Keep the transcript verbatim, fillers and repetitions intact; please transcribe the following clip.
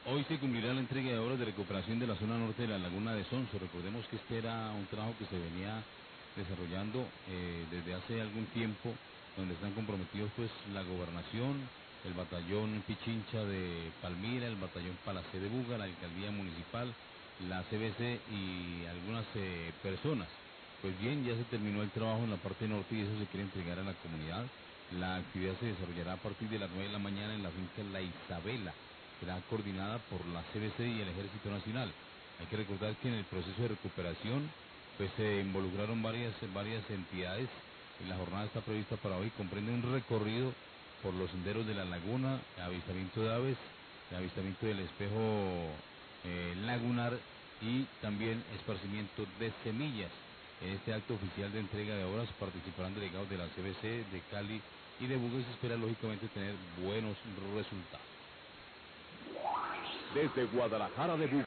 Hoy se cumplirá la entrega de obras de recuperación de la zona norte de la laguna de Sonso. Recordemos que este era un trabajo que se venía desarrollando eh, desde hace algún tiempo, donde están comprometidos pues la gobernación, el batallón Pichincha de Palmira, el batallón Palacé de Buga, la alcaldía municipal, la C B C y algunas eh, personas. Pues bien, ya se terminó el trabajo en la parte norte y eso se quiere entregar a la comunidad. La actividad se desarrollará a partir de las nueve de la mañana en la finca La Isabela. Será coordinada por la C B C y el Ejército Nacional. Hay que recordar que en el proceso de recuperación pues se involucraron varias varias entidades y la jornada está prevista para hoy. Comprende un recorrido por los senderos de la laguna, avistamiento de aves, avistamiento del espejo eh, lagunar y también esparcimiento de semillas. En este acto oficial de entrega de obras participarán delegados de la C B C, de Cali y de Buga y se espera lógicamente tener buenos resultados. Desde Guadalajara de Buga.